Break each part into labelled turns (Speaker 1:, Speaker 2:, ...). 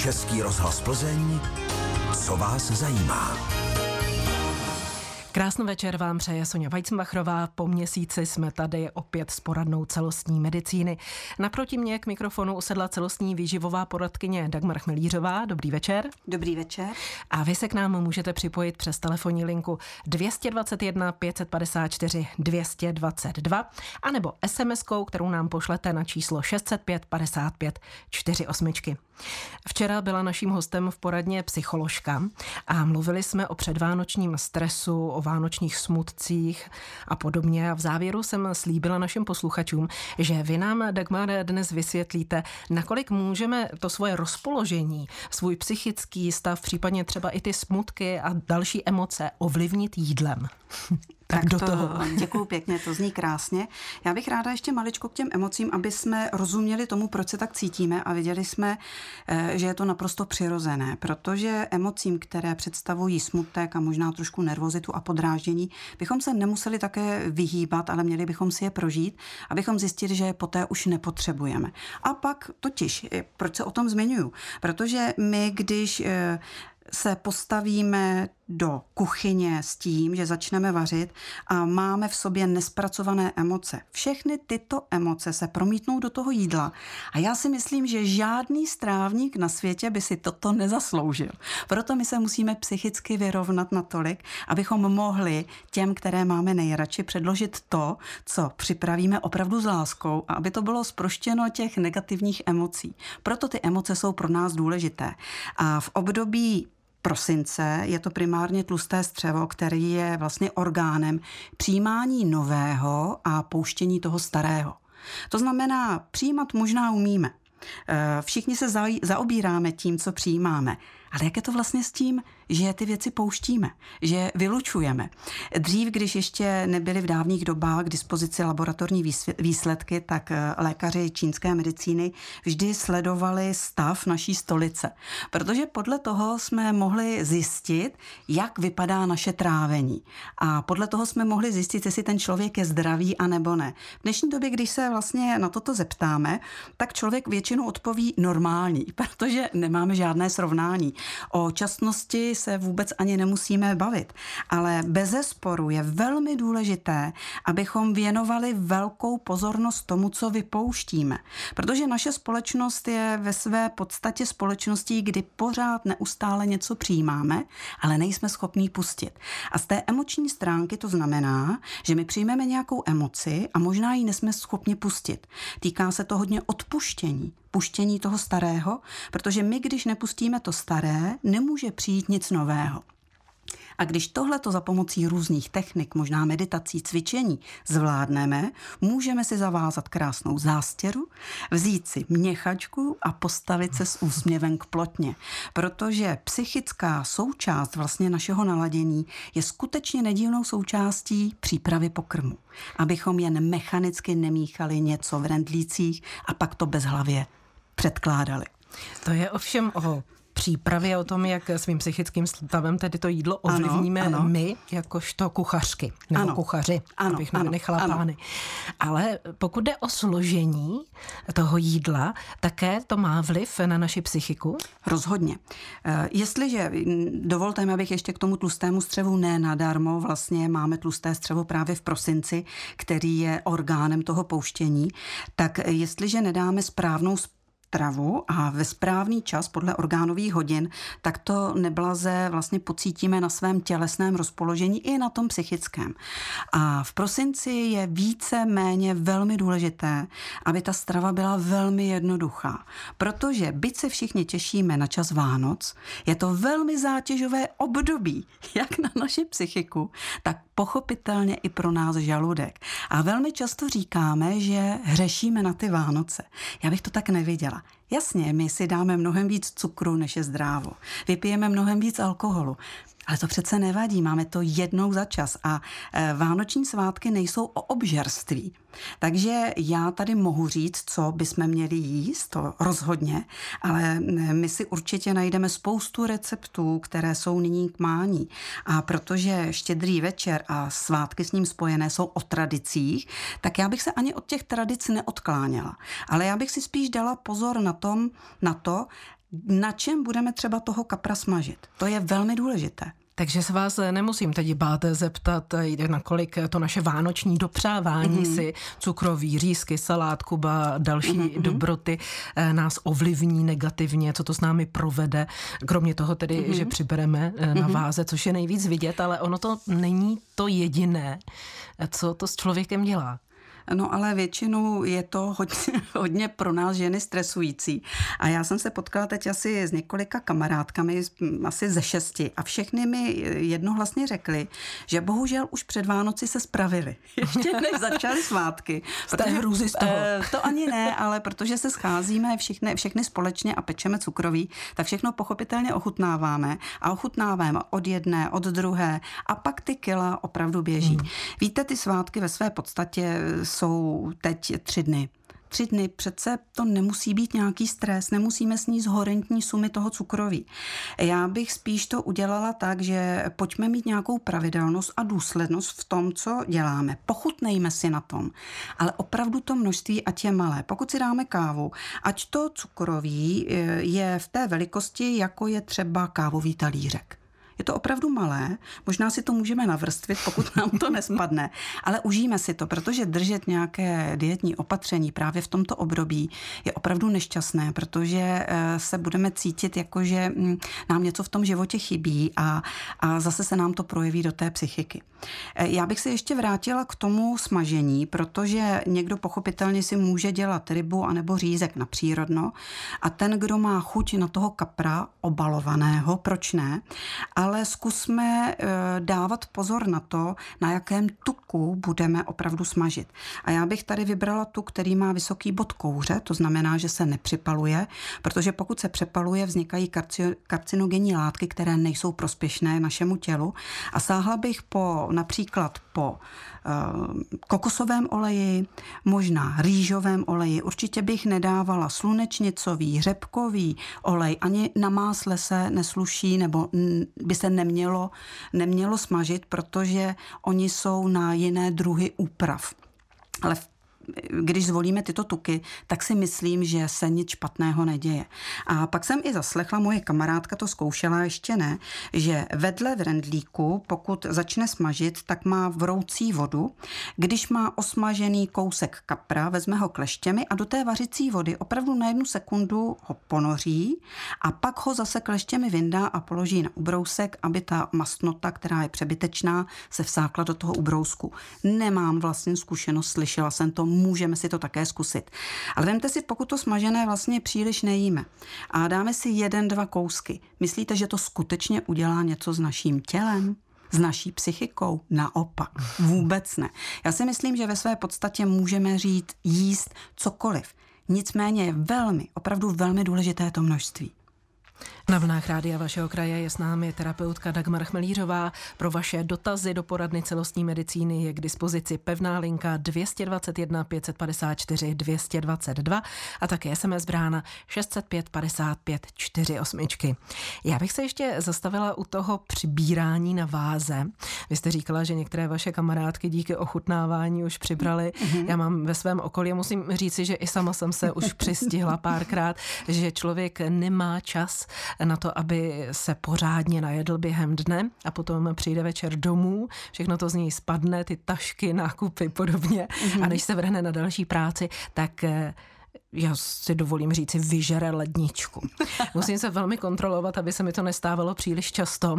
Speaker 1: Český rozhlas Plzeň, co vás zajímá.
Speaker 2: Krásný večer vám přeje Sonja Weizenbachrová. Po měsíci jsme tady opět s poradnou celostní medicíny. Naproti mě k mikrofonu usedla celostní výživová poradkyně Dagmar Chmelířová. Dobrý večer.
Speaker 3: Dobrý večer.
Speaker 2: A vy se k nám můžete připojit přes telefonní linku 221 554 222 anebo SMS-kou, kterou nám pošlete na číslo 605 55 48. Včera byla naším hostem v poradně psycholožka a mluvili jsme o předvánočním stresu, o vánočních smutcích a podobně. A v závěru jsem slíbila našim posluchačům, že vy nám, Dagmar, dnes vysvětlíte, nakolik můžeme to svoje rozpoložení, svůj psychický stav, případně třeba i ty smutky a další emoce ovlivnit jídlem. Tak do toho.
Speaker 3: Děkuju pěkně, to zní krásně. Já bych ráda ještě maličko k těm emocím, aby jsme rozuměli tomu, proč se tak cítíme a viděli jsme, že je to naprosto přirozené, protože emocím, které představují smutek a možná trošku nervozitu a podráždění, bychom se nemuseli také vyhýbat, ale měli bychom si je prožít, abychom zjistili, že je poté už nepotřebujeme. A pak totiž, proč se o tom zmiňuju? Protože my, když se postavíme do kuchyně s tím, že začneme vařit a máme v sobě nespracované emoce. Všechny tyto emoce se promítnou do toho jídla a já si myslím, že žádný strávník na světě by si toto nezasloužil. Proto my se musíme psychicky vyrovnat natolik, abychom mohli těm, které máme nejradši, předložit to, co připravíme opravdu s láskou a aby to bylo zproštěno těch negativních emocí. Proto ty emoce jsou pro nás důležité. A v období prosince je to primárně tlusté střevo, který je vlastně orgánem přijímání nového a pouštění toho starého. To znamená, přijímat možná umíme. Všichni se zaobíráme tím, co přijímáme. Ale jak je to vlastně s tím, že ty věci pouštíme, že vylučujeme? Dřív, když ještě nebyly v dávných dobách k dispozici laboratorní výsledky, tak lékaři čínské medicíny vždy sledovali stav naší stolice. Protože podle toho jsme mohli zjistit, jak vypadá naše trávení. A podle toho jsme mohli zjistit, jestli ten člověk je zdravý a nebo ne. V dnešní době, když se vlastně na toto zeptáme, tak člověk většinou odpoví normální, protože nemáme žádné srovnání. O časnosti se vůbec ani nemusíme bavit, ale bezesporu je velmi důležité, abychom věnovali velkou pozornost tomu, co vypouštíme. Protože naše společnost je ve své podstatě společností, kdy pořád neustále něco přijímáme, ale nejsme schopní pustit. A z té emoční stránky to znamená, že my přijmeme nějakou emoci a možná ji nesme schopni pustit. Týká se to hodně odpuštění. Puštění toho starého, protože my, když nepustíme to staré, nemůže přijít nic nového. A když tohleto za pomocí různých technik, možná meditací, cvičení zvládneme, můžeme si zavázat krásnou zástěru, vzít si měchačku a postavit se s úsměvem k plotně. Protože psychická součást vlastně našeho naladění je skutečně nedílnou součástí přípravy pokrmu. Abychom jen mechanicky nemíchali něco v rendlících a pak to bezhlavě předkládali.
Speaker 2: To je ovšem o přípravě, o tom, jak svým psychickým stavem tedy to jídlo ovlivníme my, jakožto kuchařky, nebo kuchaři, abych nevynechala pány. Ale pokud jde o složení toho jídla, také to má vliv na naši psychiku?
Speaker 3: Rozhodně. Jestliže, dovolte mi, abych ještě k tomu tlustému střevu nadarmo, vlastně máme tlusté střevo právě v prosinci, který je orgánem toho pouštění, tak jestliže nedáme správnou stravu a ve správný čas podle orgánových hodin, tak to neblaze vlastně pocítíme na svém tělesném rozpoložení i na tom psychickém. A v prosinci je více méně velmi důležité, aby ta strava byla velmi jednoduchá. Protože byť se všichni těšíme na čas Vánoc, je to velmi zátěžové období, jak na naši psychiku, tak pochopitelně i pro nás žaludek. A velmi často říkáme, že hřešíme na ty Vánoce. Já bych to tak neviděla. Jasně, my si dáme mnohem víc cukru, než je zdrávo. Vypijeme mnohem víc alkoholu. Ale to přece nevadí, máme to jednou za čas a vánoční svátky nejsou o obžerství. Takže já tady mohu říct, co bychom měli jíst, to rozhodně, ale my si určitě najdeme spoustu receptů, které jsou nyní k mání. A protože Štědrý večer a svátky s ním spojené jsou o tradicích, tak já bych se ani od těch tradic neodkláněla. Ale já bych si spíš dala pozor na to, na čem budeme třeba toho kapra smažit. To je velmi důležité.
Speaker 2: Takže se vás nemusím teď bát zeptat, nakolik to naše vánoční dopřávání si cukroví, řízky, salát, kuba, další dobroty nás ovlivní negativně, co to s námi provede. Kromě toho tedy, že přibereme na váze, což je nejvíc vidět, ale ono to není to jediné, co to s člověkem dělá.
Speaker 3: No ale většinou je to hodně pro nás ženy stresující. A já jsem se potkala teď asi s několika kamarádkami, asi ze 6, a všechny mi jednohlasně řekly, že bohužel už před Vánoci se spravili. Ještě než začaly svátky.
Speaker 2: Jste hrůzy z toho.
Speaker 3: To ani ne, ale protože se scházíme všechny společně a pečeme cukroví, tak všechno pochopitelně ochutnáváme. A ochutnáváme od jedné, od druhé a pak ty kila opravdu běží. Víte, ty svátky ve své podstatě jsou teď 3 dny. 3 dny, přece to nemusí být nějaký stres, nemusíme sníst horentní sumy toho cukroví. Já bych spíš to udělala tak, že pojďme mít nějakou pravidelnost a důslednost v tom, co děláme. Pochutnejme si na tom, ale opravdu to množství ať je malé. Pokud si dáme kávu, ať to cukroví je v té velikosti, jako je třeba kávový talířek. Je to opravdu malé, možná si to můžeme navrstvit, pokud nám to nespadne, ale užijeme si to, protože držet nějaké dietní opatření právě v tomto období je opravdu nešťastné, protože se budeme cítit jako, že nám něco v tom životě chybí a zase se nám to projeví do té psychiky. Já bych se ještě vrátila k tomu smažení, protože někdo pochopitelně si může dělat rybu anebo řízek na přírodno a ten, kdo má chuť na toho kapra obalovaného, proč ne? Ale zkusme dávat pozor na to, na jakém tuku budeme opravdu smažit. A já bych tady vybrala tuk, který má vysoký bod kouře, to znamená, že se nepřipaluje, protože pokud se přepaluje, vznikají karcinogenní látky, které nejsou prospěšné našemu tělu. A sáhla bych například po kokosovém oleji, možná rýžovém oleji. Určitě bych nedávala slunečnicový, řepkový olej, ani na másle se nesluší, nebo by se nemělo smažit, protože oni jsou na jiné druhy úprav. Ale když zvolíme tyto tuky, tak si myslím, že se nic špatného neděje. A pak jsem i zaslechla, moje kamarádka to zkoušela, ještě ne, že vedle v rendlíku, pokud začne smažit, tak má vroucí vodu. Když má osmažený kousek kapra, vezme ho kleštěmi a do té vařicí vody opravdu na 1 sekundu ho ponoří a pak ho zase kleštěmi vyndá a položí na ubrousek, aby ta mastnota, která je přebytečná, se vsákla do toho ubrousku. Nemám vlastně zkušenost, slyšela jsem to, můžeme si to také zkusit. Ale vemte si, pokud to smažené vlastně příliš nejíme a dáme si 1-2 kousky, myslíte, že to skutečně udělá něco s naším tělem? S naší psychikou? Naopak. Vůbec ne. Já si myslím, že ve své podstatě můžeme jíst cokoliv. Nicméně je opravdu velmi důležité to množství.
Speaker 2: Na vlnách Rádia vašeho kraje je s námi terapeutka Dagmar Chmelířová. Pro vaše dotazy do poradny celostní medicíny je k dispozici pevná linka 221 554 222 a také SMS brána 605 55 48. Já bych se ještě zastavila u toho přibírání na váze. Vy jste říkala, že některé vaše kamarádky díky ochutnávání už přibrali. Já mám ve svém okolí, musím říci, že i sama jsem se už přistihla párkrát, že člověk nemá čas na to, aby se pořádně najedl během dne a potom přijde večer domů, všechno to z něj spadne, ty tašky, nákupy, podobně. A než se vrhne na další práci, tak já si dovolím říci, vyžere ledničku. Musím se velmi kontrolovat, aby se mi to nestávalo příliš často.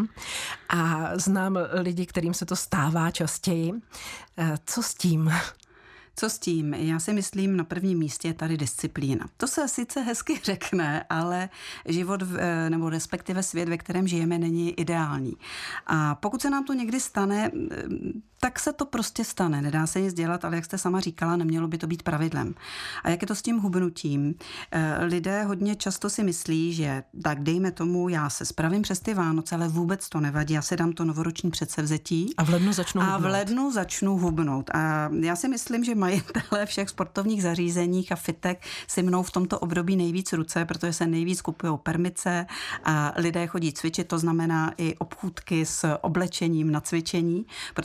Speaker 2: A znám lidi, kterým se to stává častěji. Co s tím?
Speaker 3: Co s tím? Já si myslím, na prvním místě je tady disciplína. To se sice hezky řekne, ale život, nebo respektive svět, ve kterém žijeme, není ideální. A pokud se nám to někdy stane, tak se to prostě stane. Nedá se nic dělat, ale jak jste sama říkala, nemělo by to být pravidlem. A jak je to s tím hubnutím? Lidé hodně často si myslí, že tak dejme tomu, já se spravím přes ty Vánoce, ale vůbec to nevadí. Já si dám to novoroční předsevzetí.
Speaker 2: A v lednu
Speaker 3: začnu hubnout. A já si myslím, že majitelé všech sportovních zařízeních a fitek si mnou v tomto období nejvíc ruce, protože se nejvíc kupují permice a lidé chodí cvičit, to znamená i obchůdky s oblečením na cvičení, protože pochopitelně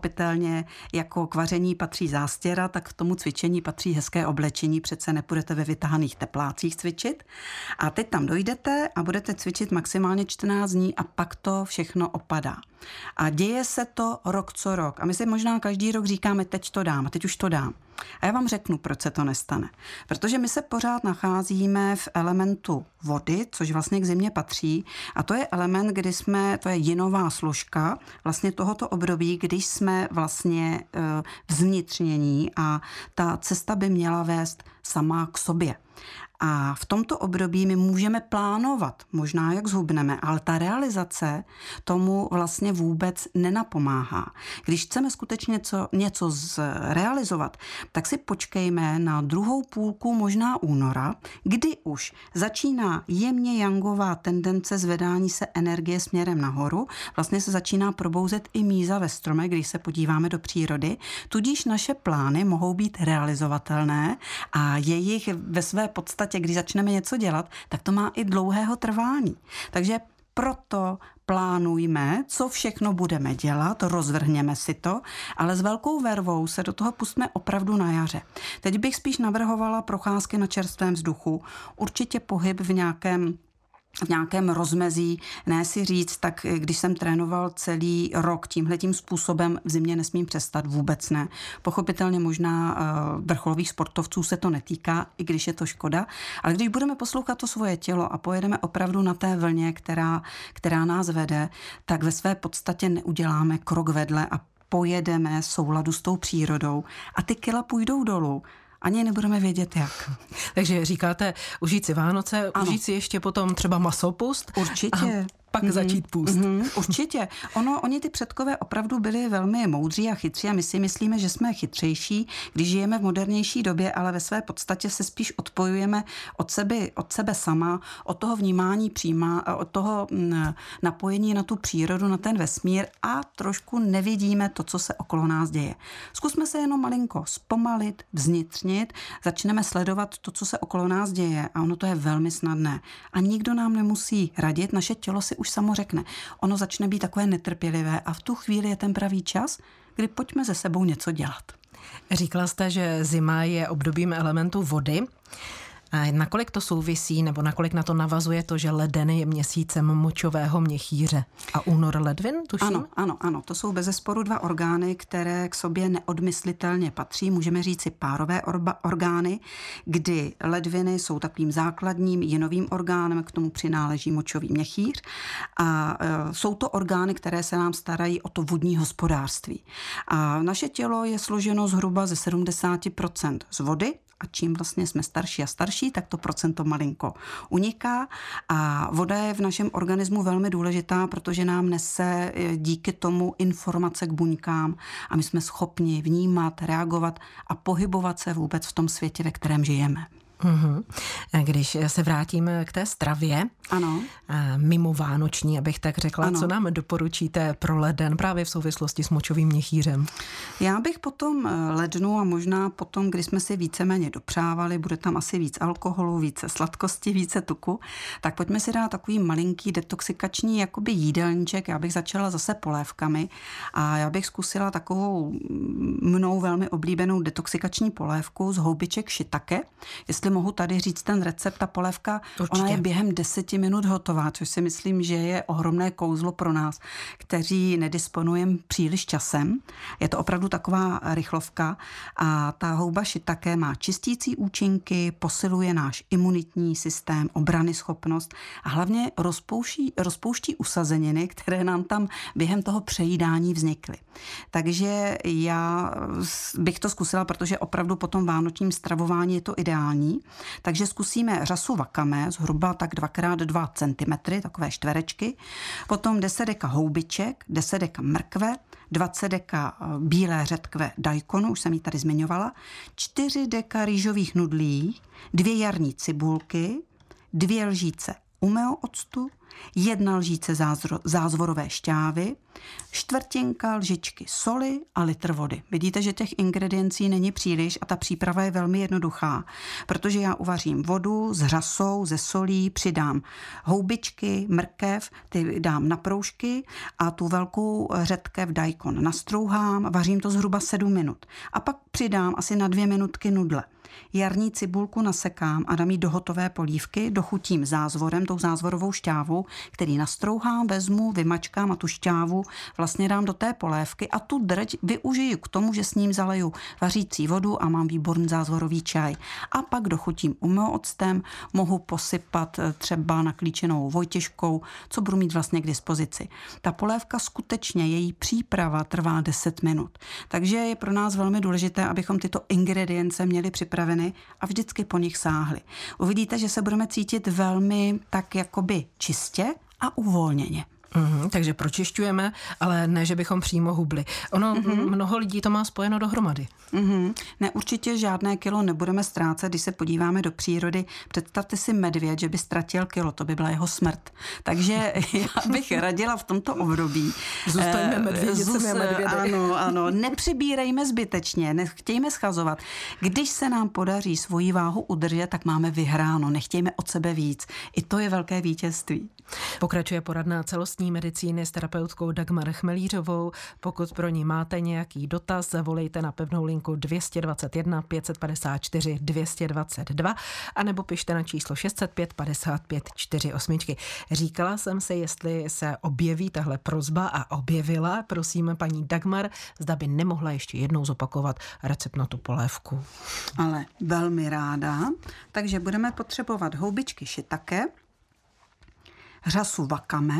Speaker 3: pochopitelně jako k vaření patří zástěra, tak k tomu cvičení patří hezké oblečení, přece nepůjdete ve vytáhaných teplácích cvičit. A teď tam dojdete a budete cvičit maximálně 14 dní a pak to všechno opadá. A děje se to rok co rok. A my si možná každý rok říkáme, teď to dám a teď už to dám. A já vám řeknu, proč se to nestane. Protože my se pořád nacházíme v elementu vody, což vlastně k zimě patří. A to je element, to je jinová složka vlastně tohoto období, když jsme vlastně zvnitřnění a ta cesta by měla vést sama k sobě. A v tomto období my můžeme plánovat, možná jak zhubneme, ale ta realizace tomu vlastně vůbec nenapomáhá. Když chceme skutečně něco zrealizovat, tak si počkejme na druhou půlku, možná února, kdy už začíná jemně jangová tendence zvedání se energie směrem nahoru. Vlastně se začíná probouzet i míza ve stromech, když se podíváme do přírody. Tudíž naše plány mohou být realizovatelné a jejich ve své podstatě, když začneme něco dělat, tak to má i dlouhého trvání. Takže proto plánujme, co všechno budeme dělat, rozvrhněme si to, ale s velkou vervou se do toho pustíme opravdu na jaře. Teď bych spíš navrhovala procházky na čerstvém vzduchu, určitě pohyb v nějakém rozmezí, ne si říct, tak když jsem trénoval celý rok tímhletím způsobem, v zimě nesmím přestat, vůbec ne. Pochopitelně možná vrcholových sportovců se to netýká, i když je to škoda, ale když budeme poslouchat to svoje tělo a pojedeme opravdu na té vlně, která nás vede, tak ve své podstatě neuděláme krok vedle a pojedeme souladu s tou přírodou a ty kila půjdou dolů. Ani nebudeme vědět jak.
Speaker 2: Takže říkáte, užít si Vánoce, ano. Užít si ještě potom třeba masopust.
Speaker 3: Určitě.
Speaker 2: Pak začít půst.
Speaker 3: Určitě. Oni ty předkové opravdu byli velmi moudří a chytří a my si myslíme, že jsme chytřejší, když žijeme v modernější době, ale ve své podstatě se spíš odpojujeme od sebe sama, od toho vnímání přímá, od toho napojení na tu přírodu, na ten vesmír a trošku nevidíme to, co se okolo nás děje. Zkusme se jenom malinko zpomalit, vznitřnit, začneme sledovat to, co se okolo nás děje a ono to je velmi snadné. A nikdo nám nemusí radit, naše tělo si už samo řekne. Ono začne být takové netrpělivé a v tu chvíli je ten pravý čas, kdy pojďme se sebou něco dělat.
Speaker 2: Říkala jste, že zima je obdobím elementu vody. Nakolik to souvisí, nebo nakolik na to navazuje to, že leden je měsícem močového měchýře a únor ledvin, tuším?
Speaker 3: Ano. To jsou bezesporu dva orgány, které k sobě neodmyslitelně patří. Můžeme říct si párové orgány, kdy ledviny jsou takovým základním jinovým orgánem, k tomu přináleží močový měchýř. A jsou to orgány, které se nám starají o to vodní hospodářství. A naše tělo je složeno zhruba ze 70% z vody, a čím vlastně jsme starší a starší, tak to procento malinko uniká a voda je v našem organismu velmi důležitá, protože nám nese díky tomu informace k buňkám a my jsme schopni vnímat, reagovat a pohybovat se vůbec v tom světě, ve kterém žijeme.
Speaker 2: Když se vrátíme k té stravě,
Speaker 3: ano.
Speaker 2: Mimo vánoční, abych tak řekla, ano. Co nám doporučíte pro leden právě v souvislosti s močovým měchýřem?
Speaker 3: Já bych po tom lednu a možná potom, když jsme si víceméně dopřávali, bude tam asi víc alkoholu, více sladkosti, více tuku, tak pojďme si dát takový malinký detoxikační jakoby jídelníček. Já bych začala zase polévkami a já bych zkusila takovou mnou velmi oblíbenou detoxikační polévku z houbiček shiitake. Jestli mohu tady říct ten recept, ta polévka, ona je během 10 minut hotová, což si myslím, že je ohromné kouzlo pro nás, kteří nedisponujeme příliš časem. Je to opravdu taková rychlovka a ta houba shiitake má čistící účinky, posiluje náš imunitní systém, obranyschopnost a hlavně rozpouští usazeniny, které nám tam během toho přejídání vznikly. Takže já bych to zkusila, protože opravdu po tom vánočním stravování je to ideální. Takže zkusíme řasu wakame, zhruba tak 2x2 cm, takové čtverečky, potom 10 deka houbiček, 10 deka mrkve, 20 deka bílé řetkve daikonu, už jsem ji tady zmiňovala, 4 deka rýžových nudlí, 2 jarní cibulky, 2 lžíce umeo octu, 1 lžíce zázvorové šťávy, 1/4 lžičky soli a litr vody. Vidíte, že těch ingrediencí není příliš a ta příprava je velmi jednoduchá, protože já uvařím vodu s řasou, ze solí, přidám houbičky, mrkev, ty dám na proužky a tu velkou řetkev daikon nastrouhám, vařím to zhruba 7 minut. A pak přidám asi na 2 minutky nudle. Jarní cibulku nasekám a dám jí do hotové polívky, dochutím zázvorem, tou zázvorovou šťávou, který nastrouhám, vezmu, vymačkám a tu šťávu vlastně dám do té polévky a tu drť využiju k tomu, že s ním zaleju vařící vodu a mám výborný zázvorový čaj. A pak dochutím octem, mohu posypat třeba naklíčenou vojtěžkou, co budu mít vlastně k dispozici. Ta polévka skutečně, její příprava trvá 10 minut. Takže je pro nás velmi důležité, abychom tyto ingredience měli připraveny a vždycky po nich sáhli. Uvidíte, že se budeme cítit velmi tak jakoby čistě a uvolněně.
Speaker 2: Takže pročišťujeme, ale ne, že bychom přímo hubli. Mnoho lidí to má spojeno dohromady.
Speaker 3: Ne, určitě žádné kilo nebudeme ztrácet, když se podíváme do přírody. Představte si medvěd, že by ztratil kilo, to by byla jeho smrt. Takže já bych radila v tomto období.
Speaker 2: Zůstaňme medvědicemi a medvědy.
Speaker 3: Ano, nepřibírejme zbytečně, nechtějme schazovat. Když se nám podaří svoji váhu udržet, tak máme vyhráno, nechtějme od sebe víc. I to je velké vítězství.
Speaker 2: Pokračuje poradná celostní medicíny s terapeutkou Dagmar Chmelířovou. Pokud pro ní máte nějaký dotaz, zavolejte na pevnou linku 221 554 222 anebo pište na číslo 605 55 48. Říkala jsem si, jestli se objeví tahle prosba a objevila. Prosím paní Dagmar, zda by nemohla ještě jednou zopakovat recept na tu polévku.
Speaker 3: Ale velmi ráda. Takže budeme potřebovat houbičky shiitake, řasu wakame,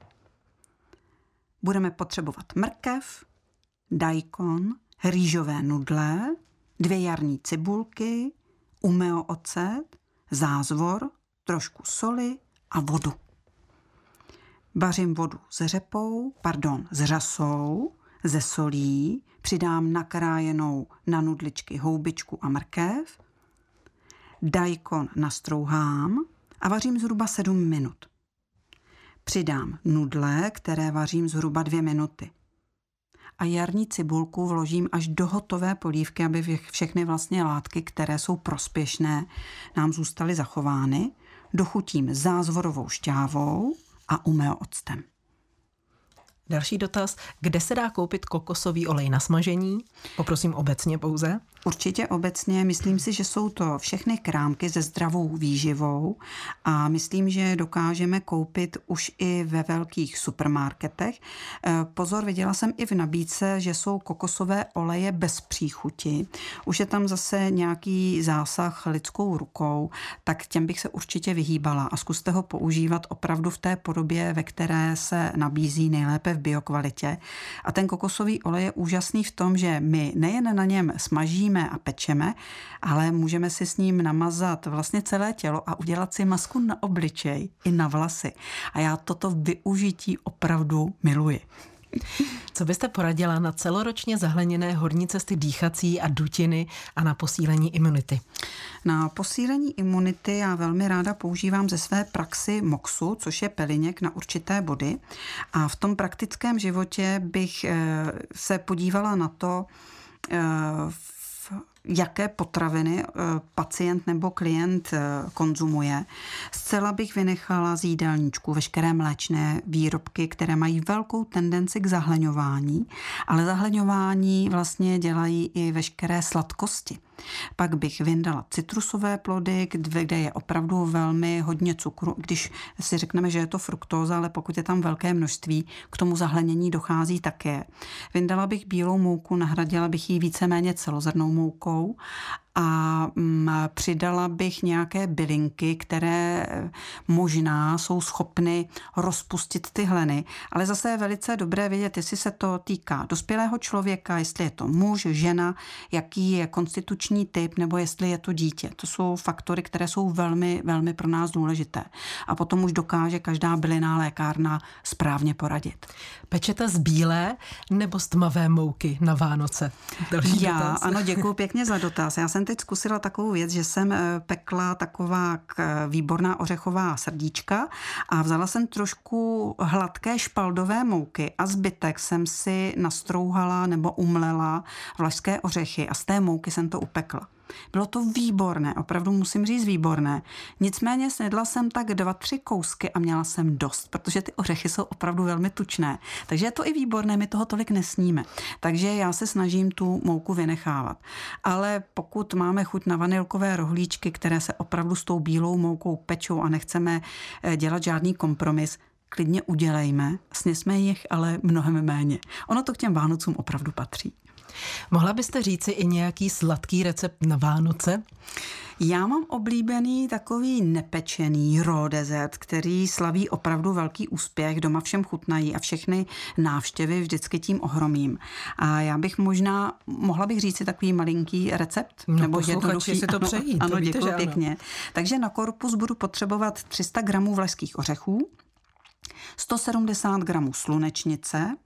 Speaker 3: budeme potřebovat mrkev, daikon, rýžové nudle, 2 jarní cibulky, umeo ocet, zázvor, trošku soli a vodu. Vařím vodu s řasou, ze solí, přidám nakrájenou na nudličky houbičku a mrkev, daikon nastrouhám a vařím zhruba 7 minut. Přidám nudle, které vařím zhruba 2 minuty. A jarní cibulku vložím až do hotové polívky, aby všechny vlastně látky, které jsou prospěšné, nám zůstaly zachovány. Dochutím zázvorovou šťávou a umeo octem.
Speaker 2: Další dotaz, kde se dá koupit kokosový olej na smažení? Poprosím obecně pouze.
Speaker 3: Určitě obecně, myslím si, že jsou to všechny krámky se zdravou výživou a myslím, že dokážeme koupit už i ve velkých supermarketech. Pozor, viděla jsem i v nabídce, že jsou kokosové oleje bez příchuti. Už je tam zase nějaký zásah lidskou rukou, tak těm bych se určitě vyhýbala a zkuste ho používat opravdu v té podobě, ve které se nabízí nejlépe v biokvalitě. A ten kokosový olej je úžasný v tom, že my nejen na něm smažíme a pečeme, ale můžeme si s ním namazat vlastně celé tělo a udělat si masku na obličej i na vlasy. A já toto využití opravdu miluji.
Speaker 2: Co byste poradila na celoročně zahleněné horní cesty dýchací a dutiny a na posílení imunity?
Speaker 3: Na posílení imunity já velmi ráda používám ze své praxi moxu, což je peliněk na určité body. A v tom praktickém životě bych se podívala na to, jaké potraviny pacient nebo klient konzumuje. Zcela bych vynechala z jídelníčku veškeré mléčné výrobky, které mají velkou tendenci k zahleňování, ale zahleňování vlastně dělají i veškeré sladkosti. Pak bych vyndala citrusové plody, kde je opravdu velmi hodně cukru, když si řekneme, že je to fruktóza, ale pokud je tam velké množství, k tomu zahlenění dochází také. Vyndala bych bílou mouku, nahradila bych ji víceméně celozrnnou moukou a přidala bych nějaké bylinky, které možná jsou schopny rozpustit ty hleny. Ale zase je velice dobré vědět, jestli se to týká dospělého člověka, jestli je to muž, žena, jaký je konstituční typ, nebo jestli je to dítě. To jsou faktory, které jsou velmi, velmi pro nás důležité. A potom už dokáže každá bylinná lékárna správně poradit.
Speaker 2: Pečete z bílé nebo z tmavé mouky na Vánoce?
Speaker 3: Ano, děkuji pěkně za dotaz. Já jsem teď zkusila takovou věc, že jsem pekla taková výborná ořechová srdíčka a vzala jsem trošku hladké špaldové mouky a zbytek jsem si nastrouhala nebo umlela vlašské ořechy a z té mouky jsem to upekla. Bylo to výborné, opravdu musím říct výborné. Nicméně snědla jsem tak 2-3 kousky a měla jsem dost, protože ty ořechy jsou opravdu velmi tučné. Takže je to i výborné, my toho tolik nesníme. Takže já se snažím tu mouku vynechávat. Ale pokud máme chuť na vanilkové rohlíčky, které se opravdu s tou bílou moukou pečou a nechceme dělat žádný kompromis, klidně udělejme, sněsme jich ale mnohem méně. Ono to k těm Vánocům opravdu patří.
Speaker 2: Mohla byste říci i nějaký sladký recept na Vánoce?
Speaker 3: Já mám oblíbený takový nepečený raw dessert, který slaví opravdu velký úspěch, doma všem chutnají a všechny návštěvy vždycky tím ohromím. A já bych mohla bych říct si takový malinký recept?
Speaker 2: No,
Speaker 3: nebo jednoduchý,
Speaker 2: si to přejí.
Speaker 3: Ano, děkuji pěkně. Takže na korpus budu potřebovat 300 gramů vlašských ořechů, 170 gramů slunečnice,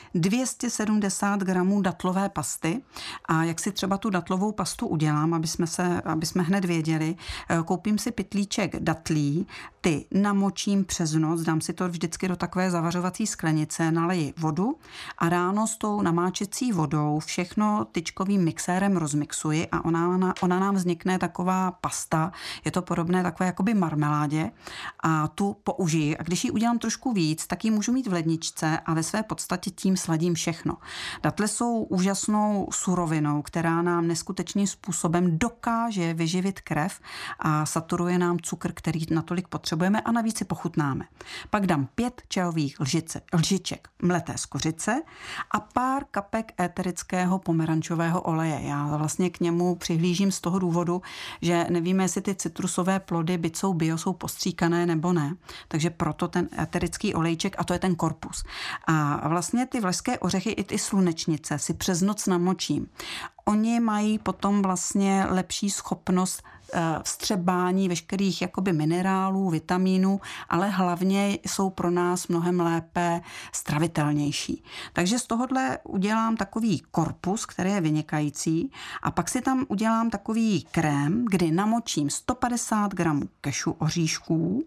Speaker 3: 270 gramů datlové pasty a jak si třeba tu datlovou pastu udělám, aby jsme hned věděli, koupím si pytlíček datlí, ty namočím přes noc, dám si to vždycky do takové zavařovací sklenice, naleji vodu a ráno s tou namáčecí vodou všechno tyčkovým mixérem rozmixuji a ona nám vznikne taková pasta, je to podobné takové jakoby marmeládě a tu použiji a když ji udělám trošku víc, tak ji můžu mít v ledničce a ve své podstatě tím sladím všechno. Datle jsou úžasnou surovinou, která nám neskutečným způsobem dokáže vyživit krev a saturuje nám cukr, který natolik potřebujeme a navíc si pochutnáme. Pak dám 5 čajových lžiček mleté z kořice a pár kapek éterického pomerančového oleje. Já vlastně k němu přihlížím z toho důvodu, že nevíme, jestli ty citrusové plody, byť jsou bio, jsou postříkané nebo ne. Takže proto ten éterický olejček a to je ten korpus. A vlastně ty vlašské ořechy i ty slunečnice si přes noc namočím. Oni mají potom vlastně lepší schopnost vstřebání veškerých jakoby minerálů, vitamínů, ale hlavně jsou pro nás mnohem lépe stravitelnější. Takže z tohohle udělám takový korpus, který je vynikající a pak si tam udělám takový krém, kdy namočím 150 gramů kešu oříšků,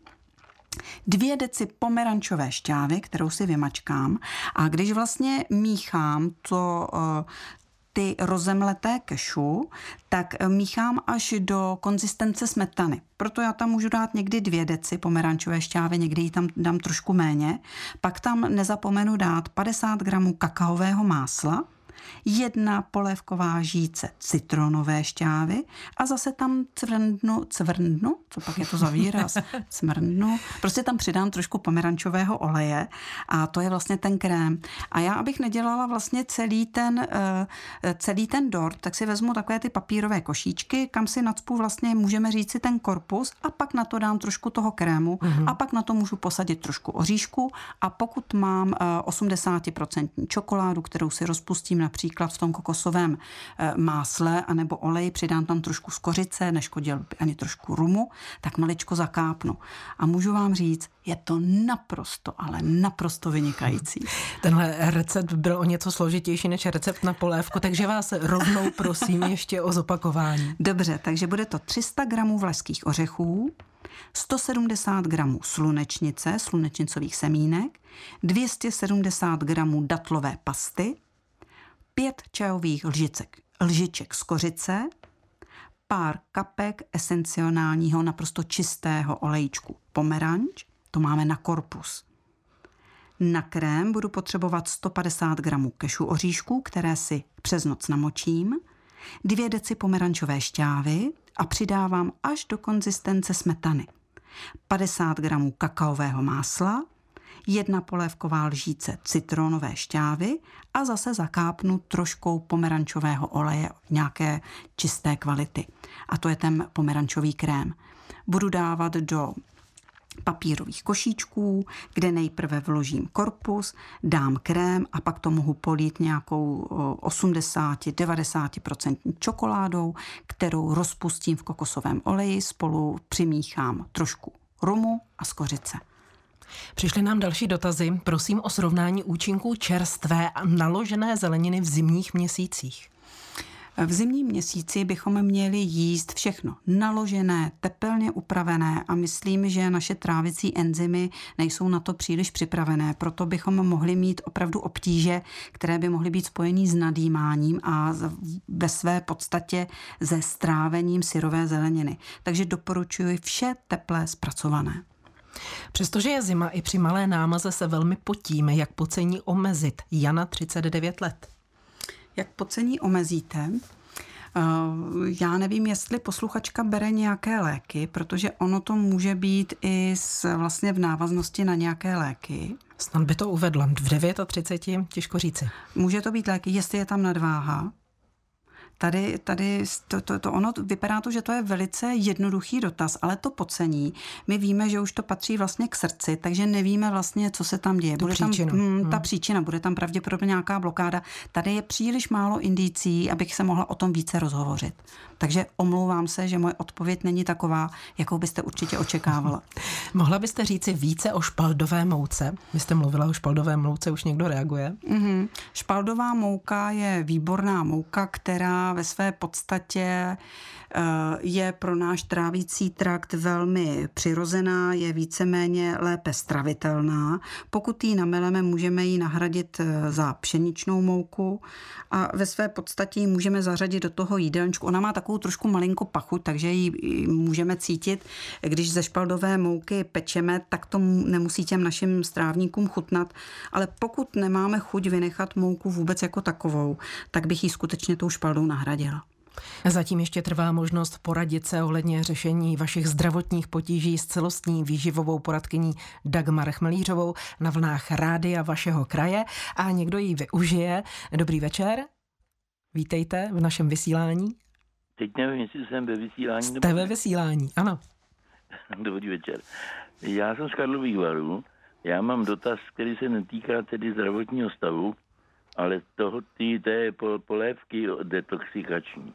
Speaker 3: 2 deci pomerančové šťávy, kterou si vymačkám a když vlastně míchám ty rozemleté kešu, tak míchám až do konzistence smetany. Proto já tam můžu dát někdy 2 deci pomerančové šťávy, někdy ji tam dám trošku méně. Pak tam nezapomenu dát 50 gramů kakaového másla, 1 polévková žíce citronové šťávy a zase tam cvrndnu, co pak je to za výraz, cmrndnu, prostě tam přidám trošku pomerančového oleje a to je vlastně ten krém. A já, abych nedělala vlastně celý ten dort, tak si vezmu takové ty papírové košíčky, kam si nacpu vlastně, můžeme říct si ten korpus a pak na to dám trošku toho krému a pak na to můžu posadit trošku oříšku a pokud mám 80% čokoládu, kterou si rozpustím například v tom kokosovém másle anebo oleji, přidám tam trošku z kořice, neškodil by ani trošku rumu, tak maličko zakápnu. A můžu vám říct, je to naprosto, ale naprosto vynikající.
Speaker 2: Tenhle recept byl o něco složitější než recept na polévku, takže vás rovnou prosím ještě o zopakování.
Speaker 3: Dobře, takže bude to 300 gramů vlašských ořechů, 170 gramů slunečnice, slunečnicových semínek, 270 gramů datlové pasty, 5 čajových lžiček z kořice, pár kapek esenciálního naprosto čistého olejčku pomeranč, to máme na korpus. Na krém budu potřebovat 150 gramů kešu oříšků, které si přes noc namočím, 2 deci pomerančové šťávy a přidávám až do konzistence smetany. 50 gramů kakaového másla, 1 polévková lžíce citronové šťávy a zase zakápnu troškou pomerančového oleje nějaké čisté kvality. A to je ten pomerančový krém. Budu dávat do papírových košíčků, kde nejprve vložím korpus, dám krém a pak to mohu polít nějakou 80-90% čokoládou, kterou rozpustím v kokosovém oleji, spolu přimíchám trošku rumu a z kořice.
Speaker 2: Přišly nám další dotazy. Prosím o srovnání účinků čerstvé a naložené zeleniny v zimních měsících.
Speaker 3: V zimním měsíci bychom měli jíst všechno naložené, tepelně upravené a myslím, že naše trávicí enzymy nejsou na to příliš připravené. Proto bychom mohli mít opravdu obtíže, které by mohly být spojený s nadýmáním a ve své podstatě se strávením syrové zeleniny. Takže doporučuji vše teplé zpracované.
Speaker 2: Přestože je zima, i při malé námaze se velmi potíme. Jak pocení omezit? Jana, 39 let.
Speaker 3: Jak pocení omezíte? Já nevím, jestli posluchačka bere nějaké léky, protože ono to může být i vlastně v návaznosti na nějaké léky.
Speaker 2: Snad by to uvedla. V 39, těžko říci.
Speaker 3: Může to být léky, jestli je tam nadváha. Tady ono vypadá to, že to je velice jednoduchý dotaz, ale to pocení. My víme, že už to patří vlastně k srdci, takže nevíme vlastně, co se tam děje. Bude tam ta příčina, bude tam pravděpodobně nějaká blokáda. Tady je příliš málo indicí, abych se mohla o tom více rozhovořit. Takže omlouvám se, že moje odpověď není taková, jakou byste určitě očekávala.
Speaker 2: Mohla byste říci více o špaldové mouce? Vy jste mluvila o špaldové mouce, už někdo reaguje?
Speaker 3: Špaldová mouka je výborná mouka, která ve své podstatě je pro náš trávící trakt velmi přirozená, je víceméně lépe stravitelná. Pokud ji nameleme, můžeme ji nahradit za pšeničnou mouku a ve své podstatě ji můžeme zařadit do toho jídelníčku. Ona má takovou trošku malinkou pachuť, takže ji můžeme cítit. Když ze špaldové mouky pečeme, tak to nemusí těm našim strávníkům chutnat, ale pokud nemáme chuť vynechat mouku vůbec jako takovou, tak bych ji skutečně tou špaldou nahradila.
Speaker 2: Zatím ještě trvá možnost poradit se ohledně řešení vašich zdravotních potíží s celostní výživovou poradkyní Dagmar Chmelířovou na vlnách rádia vašeho kraje a někdo ji využije. Dobrý večer, vítejte v našem vysílání.
Speaker 4: Teď nevím, jestli jsem ve vysílání.
Speaker 2: Jste ve vysílání, ano.
Speaker 4: Dobrý večer. Já jsem z Karlových Varů. Já mám dotaz, který se netýká tedy zdravotního stavu, ale té polévky detoxikační.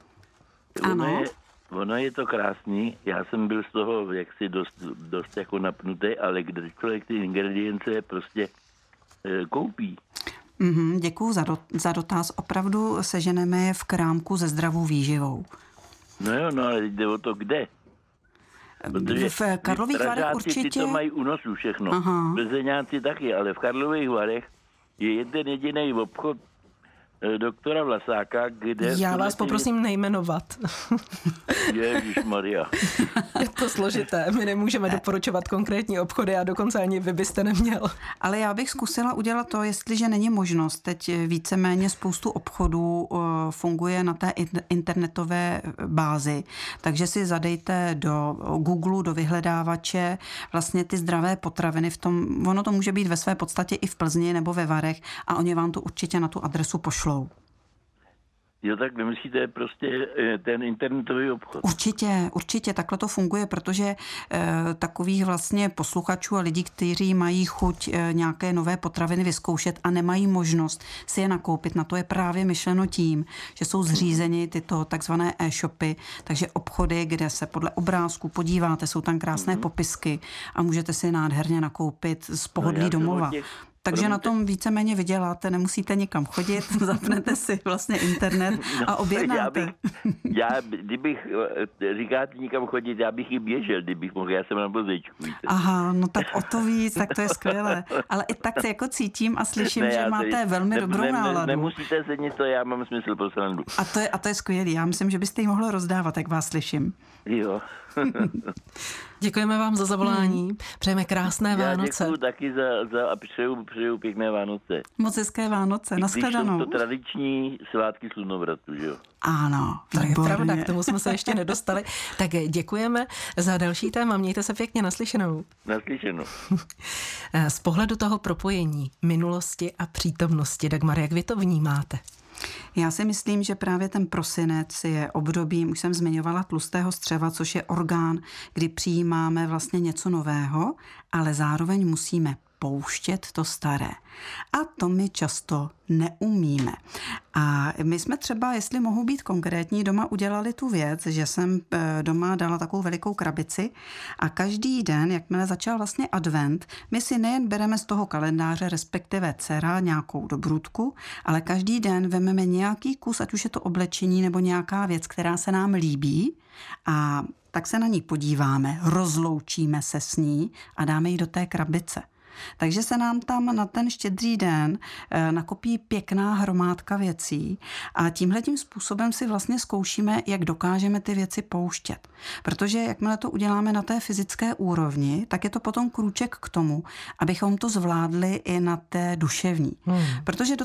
Speaker 3: Ano.
Speaker 4: Ono je to krásný, já jsem byl z toho jaksi dost jako napnutý, ale kde člověk ty ingredience prostě koupí.
Speaker 3: Děkuju za dotaz. Opravdu seženeme je v krámku se zdravou výživou.
Speaker 4: No jo, ale jde o to kde. Protože
Speaker 3: v Karlových Varech určitě...
Speaker 4: Ty to mají u nosu všechno. Plzeňáci taky, ale v Karlových Varech je jeden jediný obchod doktora Vlasáka, kde...
Speaker 2: Já vás poprosím nejmenovat.
Speaker 4: Ježišmarja.
Speaker 2: Je to složité, my nemůžeme doporučovat konkrétní obchody a dokonce ani vy byste neměl.
Speaker 3: Ale já bych zkusila udělat to, jestliže není možnost. Teď víceméně spoustu obchodů funguje na té internetové bázi, takže si zadejte do Google, do vyhledávače vlastně ty zdravé potraviny v tom, ono to může být ve své podstatě i v Plzni nebo ve Varech a oni vám to určitě na tu adresu pošlou.
Speaker 4: Jo, tak nemyslíte prostě ten internetový obchod?
Speaker 3: Určitě takhle to funguje, protože takových vlastně posluchačů a lidí, kteří mají chuť nějaké nové potraviny vyzkoušet a nemají možnost si je nakoupit, na to je právě myšleno tím, že jsou zřízeny tyto takzvané e-shopy, takže obchody, kde se podle obrázku podíváte, jsou tam krásné popisky a můžete si nádherně nakoupit z pohodlí domova. Takže na tom víceméně vyděláte, nemusíte nikam chodit, zapnete si vlastně internet a objednáte.
Speaker 4: Kdybych, říkáte nikam chodit, já bych i běžel, kdybych mohl, já jsem na vozečku.
Speaker 3: Aha, no tak o to víc, tak to je skvělé. Ale i tak se jako cítím a slyším, že máte velmi dobrou náladu.
Speaker 4: Nemusíte se nic, já mám smysl pro srandu.
Speaker 3: A to je skvělý, já myslím, že byste ji mohlo rozdávat, jak vás slyším.
Speaker 4: Jo.
Speaker 2: Děkujeme vám za zavolání. Přejeme krásné Vánoce.
Speaker 4: Já děkuju taky a přeju pěkné Vánoce.
Speaker 3: Moc hezké Vánoce. Nashledanou.
Speaker 4: Jsou to tradiční svátky slunovratu, že jo?
Speaker 3: Ano,
Speaker 2: to je pravda, k tomu jsme se ještě nedostali. Tak děkujeme za další téma. Mějte se pěkně, naslyšenou.
Speaker 4: Naslyšenou.
Speaker 2: Z pohledu toho propojení minulosti a přítomnosti, Dagmar, jak vy to vnímáte?
Speaker 3: Já si myslím, že právě ten prosinec je obdobím, už jsem zmiňovala, tlustého střeva, což je orgán, kdy přijímáme vlastně něco nového, ale zároveň musíme pouštět to staré. A to my často neumíme. A my jsme třeba, jestli mohu být konkrétní, doma udělali tu věc, že jsem doma dala takovou velikou krabici a každý den, jakmile začal vlastně advent, my si nejen bereme z toho kalendáře, respektive dcera, nějakou dobrůdku, ale každý den vememe nějaký kus, ať už je to oblečení nebo nějaká věc, která se nám líbí, a tak se na ní podíváme, rozloučíme se s ní a dáme ji do té krabice. Takže se nám tam na ten Štědrý den nakopí pěkná hromádka věcí a tímhletím způsobem si vlastně zkoušíme, jak dokážeme ty věci pouštět. Protože jakmile to uděláme na té fyzické úrovni, tak je to potom krůček k tomu, abychom to zvládli i na té duševní. Protože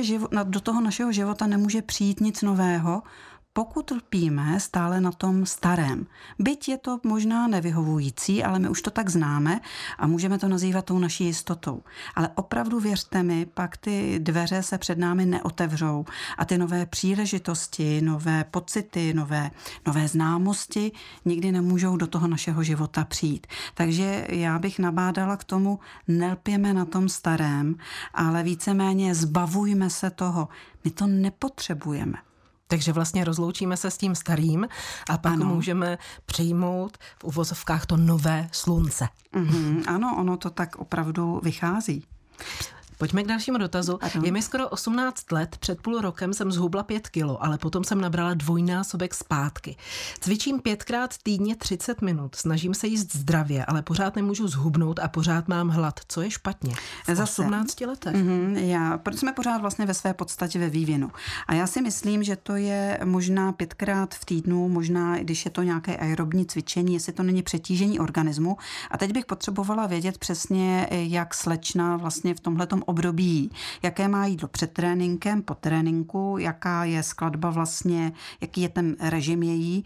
Speaker 3: do toho našeho života nemůže přijít nic nového, pokud lpíme stále na tom starém. Byť je to možná nevyhovující, ale my už to tak známe a můžeme to nazývat tou naší jistotou. Ale opravdu věřte mi, pak ty dveře se před námi neotevřou a ty nové příležitosti, nové pocity, nové známosti nikdy nemůžou do toho našeho života přijít. Takže já bych nabádala k tomu, nelpěme na tom starém, ale víceméně zbavujme se toho. My to nepotřebujeme.
Speaker 2: Takže vlastně rozloučíme se s tím starým a pak můžeme přijmout v uvozovkách to nové slunce.
Speaker 3: Ano, ono to tak opravdu vychází.
Speaker 2: Pojďme k dalšímu dotazu. Je mi skoro 18 let, před půl rokem jsem zhubla 5 kilo, ale potom jsem nabrala dvojnásobek zpátky. Cvičím 5krát týdně 30 minut, snažím se jíst zdravě, ale pořád nemůžu zhubnout a pořád mám hlad. Co je špatně? V 18 letech.
Speaker 3: Protože jsme pořád vlastně ve své podstatě ve vývinu. A já si myslím, že to je možná 5krát v týdnu, možná když je to nějaké aerobní cvičení, jestli to není přetížení organismu. A teď bych potřebovala vědět přesně, jak slečna vlastně v tomhletom období, jaké má jídlo před tréninkem, po tréninku, jaká je skladba vlastně, jaký je ten režim její,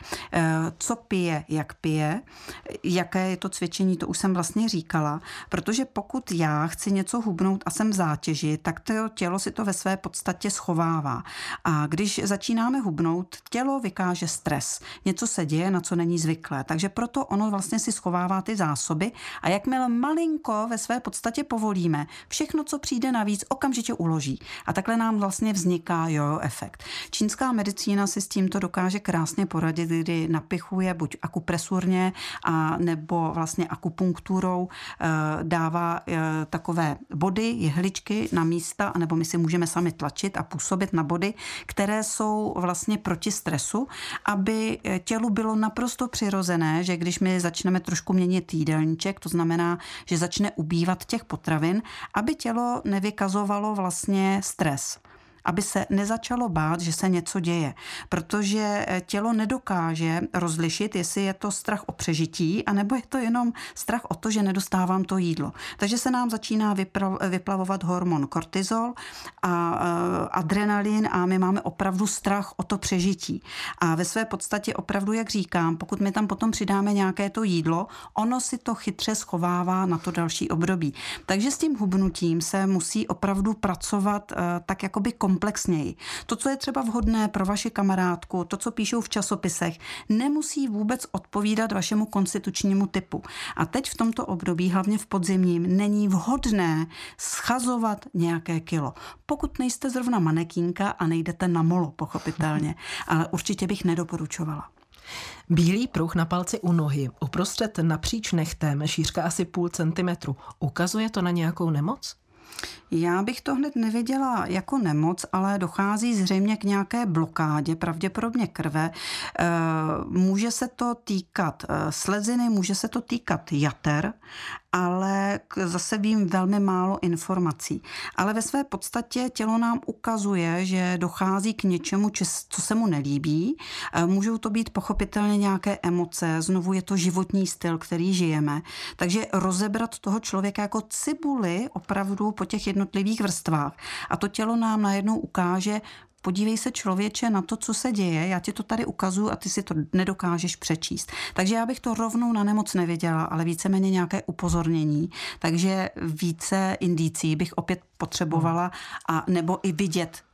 Speaker 3: co pije, jak pije, jaké je to cvičení, to už jsem vlastně říkala, protože pokud já chci něco hubnout a jsem v zátěži, tak to tělo si to ve své podstatě schovává. A když začínáme hubnout, tělo vykáže stres. Něco se děje, na co není zvyklé. Takže proto ono vlastně si schovává ty zásoby a jakmile malinko ve své podstatě povolíme, všechno, co přijde navíc, okamžitě uloží. A takhle nám vlastně vzniká jojo efekt. Čínská medicína si s tímto dokáže krásně poradit, kdy napichuje buď akupresurně a nebo vlastně akupunkturou dává takové body, jehličky na místa, anebo my si můžeme sami tlačit a působit na body, které jsou vlastně proti stresu, aby tělu bylo naprosto přirozené, že když my začneme trošku měnit jídelníček, to znamená, že začne ubývat těch potravin, aby tělo nevykazovalo vlastně stres. Aby se nezačalo bát, že se něco děje. Protože tělo nedokáže rozlišit, jestli je to strach o přežití, anebo je to jenom strach o to, že nedostávám to jídlo. Takže se nám začíná vyplavovat hormon kortizol a adrenalin a my máme opravdu strach o to přežití. A ve své podstatě opravdu, jak říkám, pokud my tam potom přidáme nějaké to jídlo, ono si to chytře schovává na to další období. Takže s tím hubnutím se musí opravdu pracovat tak jakoby komplexněji. To, co je třeba vhodné pro vaši kamarádku, to, co píšou v časopisech, nemusí vůbec odpovídat vašemu konstitučnímu typu. A teď v tomto období, hlavně v podzimním, není vhodné schazovat nějaké kilo. Pokud nejste zrovna manekínka a nejdete na molo, pochopitelně, ale určitě bych nedoporučovala.
Speaker 2: Bílý pruh na palci u nohy, uprostřed napříč nechtem, šířka asi 0,5 centimetru. Ukazuje to na nějakou nemoc?
Speaker 3: Já bych to hned neviděla jako nemoc, ale dochází zřejmě k nějaké blokádě, pravděpodobně krve. Může se to týkat sleziny, může se to týkat jater, ale zase vím velmi málo informací. Ale ve své podstatě tělo nám ukazuje, že dochází k něčemu, co se mu nelíbí. Můžou to být pochopitelně nějaké emoce, znovu je to životní styl, který žijeme. Takže rozebrat toho člověka jako cibuli opravdu po těch jednotlivých vrstvách. A to tělo nám najednou ukáže, podívej se člověče na to, co se děje, já ti to tady ukazuju a ty si to nedokážeš přečíst. Takže já bych to rovnou na nemoc neviděla, ale víceméně nějaké upozornění. Takže více indicí bych opět potřebovala a nebo i vidět,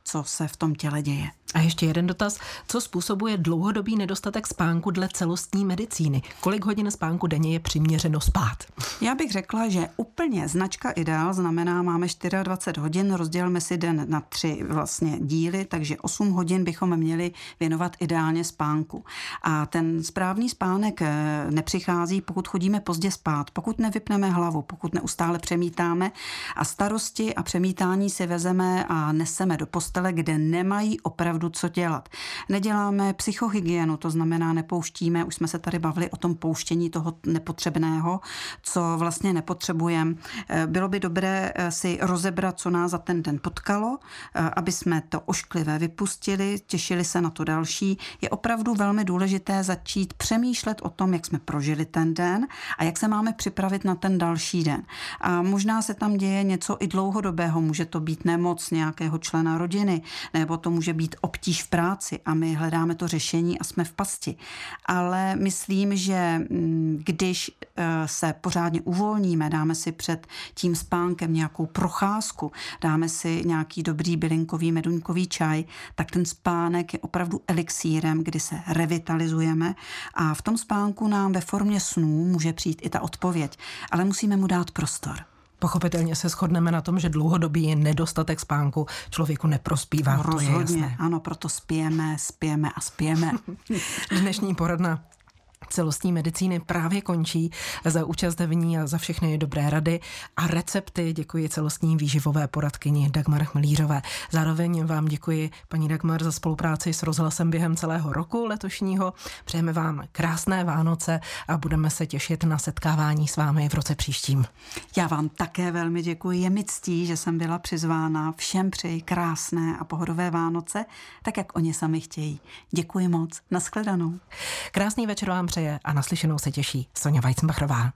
Speaker 3: co se v tom těle děje.
Speaker 2: A ještě jeden dotaz. Co způsobuje dlouhodobý nedostatek spánku dle celostní medicíny? Kolik hodin spánku denně je přiměřeno spát?
Speaker 3: Já bych řekla, že úplně značka ideál znamená, máme 24 hodin, rozdělíme si den na 3 vlastně díly, takže 8 hodin bychom měli věnovat ideálně spánku. A ten správný spánek nepřichází, pokud chodíme pozdě spát, pokud nevypneme hlavu, pokud neustále přemítáme a starosti a přemítání si vezeme a neseme do postele, kde nemají opravdu co dělat. Neděláme psychohygienu, to znamená nepouštíme, už jsme se tady bavili o tom pouštění toho nepotřebného, co vlastně nepotřebujeme. Bylo by dobré si rozebrat, co nás za ten den potkalo, aby jsme to ošklivé vypustili, těšili se na to další. Je opravdu velmi důležité začít přemýšlet o tom, jak jsme prožili ten den a jak se máme připravit na ten další den. A možná se tam děje něco i dlouhodobého, může to být nemoc nějakého člena rodiny, nebo to může být obtíž v práci a my hledáme to řešení a jsme v pasti. Ale myslím, že když se pořádně uvolníme, dáme si před tím spánkem nějakou procházku, dáme si nějaký dobrý bylinkový meduňkový čaj, tak ten spánek je opravdu elixírem, kdy se revitalizujeme a v tom spánku nám ve formě snů může přijít i ta odpověď, ale musíme mu dát prostor.
Speaker 2: Pochopitelně se shodneme na tom, že dlouhodobý nedostatek spánku člověku neprospívá.
Speaker 3: No, rozhodně,
Speaker 2: to je jasné.
Speaker 3: ano, proto spějeme.
Speaker 2: Dnešní poradna celostní medicíny právě končí. Za účast v ní a za všechny dobré rady a recepty děkuji celostní výživové poradkyni Dagmar Chmelířové. Zároveň vám děkuji, paní Dagmar, za spolupráci s rozhlasem během celého roku letošního. Přejeme vám krásné Vánoce a budeme se těšit na setkávání s vámi v roce příštím.
Speaker 3: Já vám také velmi děkuji. Je mi ctí, že jsem byla přizvána. Všem přeji krásné a pohodové Vánoce, tak jak oni sami chtějí. Děkuji moc. Nashledanou.
Speaker 2: Krásný večer vám přeje a naslyšenou se těší Sonja Weizenbachrová.